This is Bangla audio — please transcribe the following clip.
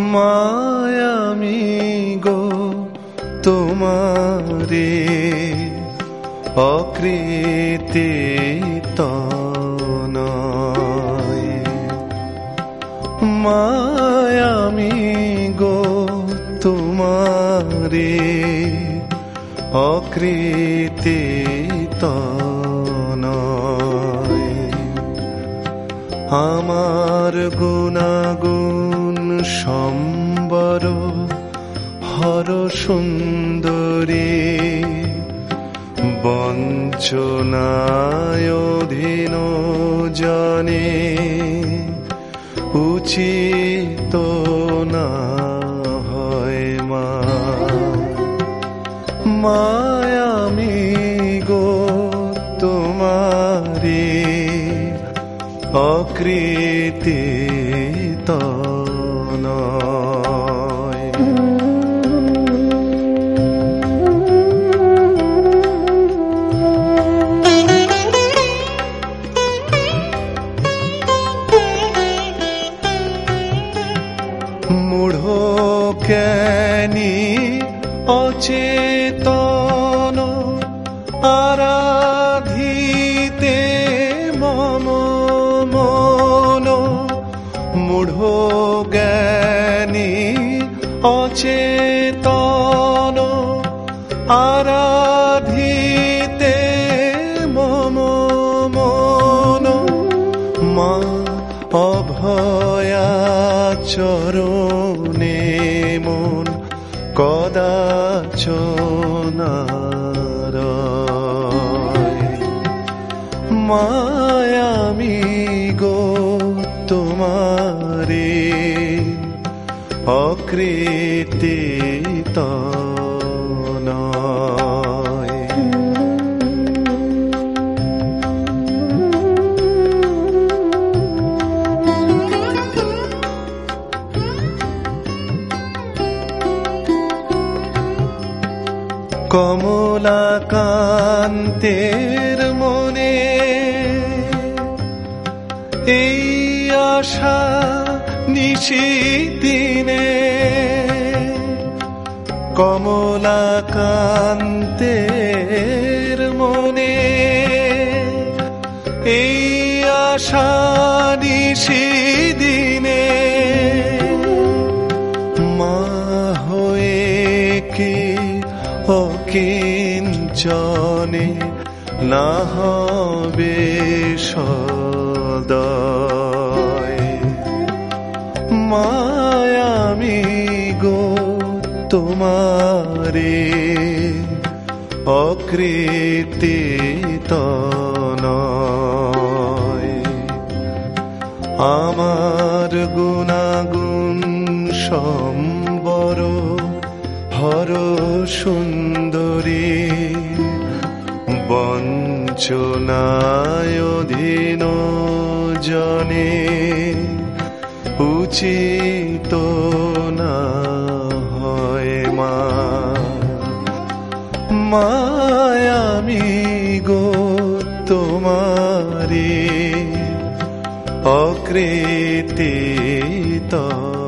মায়ামি গো তোমারে অকৃতি তনয়, মায়ামি গো তোমারে অকৃতি তনয়। আমার গুণাগুণ সম্বর হর সুন্দরী, বঞ্চনায় অধীন জনে উচিত না হয় মা। মায়ামি গো তোমারে অকৃতি তনয়। মূঢ় জ্ঞানী অচেতন আরাধিতে মম মন, মূঢ় জ্ঞানী অচেতন আরাধিতে মম মন। মা অভয়া চরণে মন কদাচনারয়। মায়ামি গো তোমারে অকৃতি তনয়। কমলাকান্তের মনে এই আশা নিশিদিনে, কমলাকান্তের মনে এই আশা নিশিদিনে। মা হয়ে কি অকিঞ্চনে না হবে সদয়। মায়ামি গো তোমারে অকৃতি তনয়। আমার গুণাগুণ সম্বর হর সুন্দরী, বঞ্চনায় অধীন জনে উচিত না হয় মা। মায়ামি গো তোমারে অকৃতি তনয়।